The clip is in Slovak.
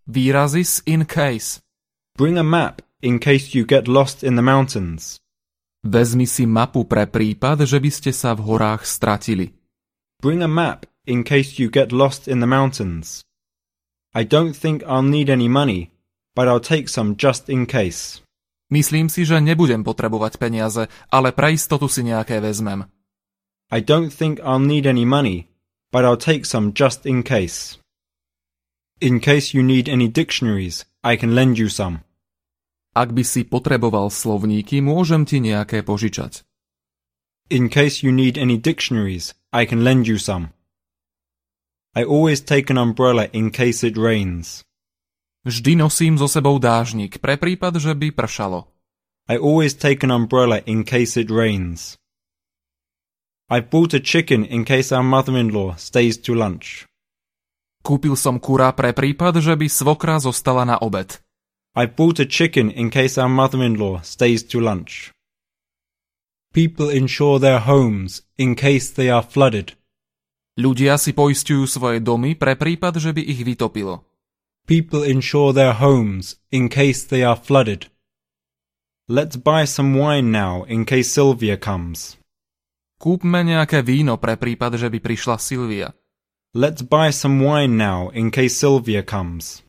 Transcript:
Výrazy s in case. Bring a map in case you get lost in the mountains. Vezmi si mapu pre prípad, že by ste sa v horách stratili. Bring a map in case you get lost in the mountains. I don't think I'll need any money, but I'll take some just in case. Myslím si, že nebudem potrebovať peniaze, ale pre istotu si nejaké vezmem. I don't think I'll need any money, but I'll take some just in case. In case you need any dictionaries, I can lend you some. Ak by si potreboval slovníky, môžem ti nejaké požičať. In case you need any dictionaries, I can lend you some. I always take an umbrella in case it rains. Vždy nosím so sebou dážnik, pre prípad, že by pršalo. I always take an umbrella in case it rains. I've bought a chicken in case our mother-in-law stays to lunch. Kúpil som kura pre prípad, že by svokra zostala na obed. I've bought a chicken in case our mother-in-law stays to lunch. People insure their homes in case they are flooded. Ľudia si poisťujú svoje domy pre prípad, že by ich vytopilo. People insure their homes in case they are flooded. Let's buy some wine now in case Sylvia comes. Kúpme nejaké víno pre prípad, že by prišla Silvia. Let's buy some wine now in case Sylvia comes.